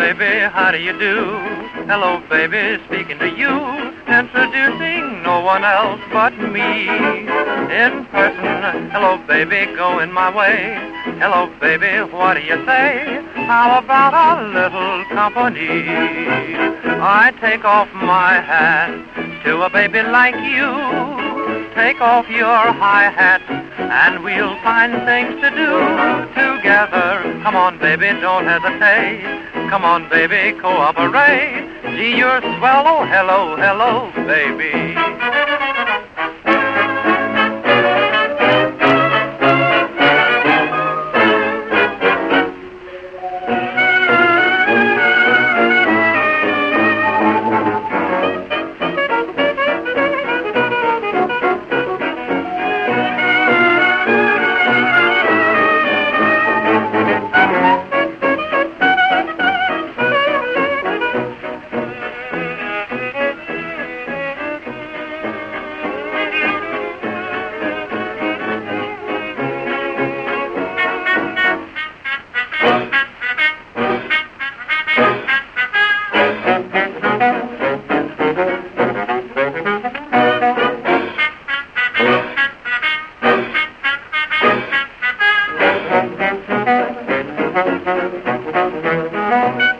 baby, how do you do? Hello, baby, speaking to you. Introducing no one else but me. In person, hello, baby, going my way. Hello, baby, what do you say? How about a little company? I take off my hat to a baby like you. Take off your high hat and we'll find things to do together. Come on, baby, don't hesitate. Come on, baby, cooperate. Gee, you're swell, oh, hello, hello, baby. Thank you.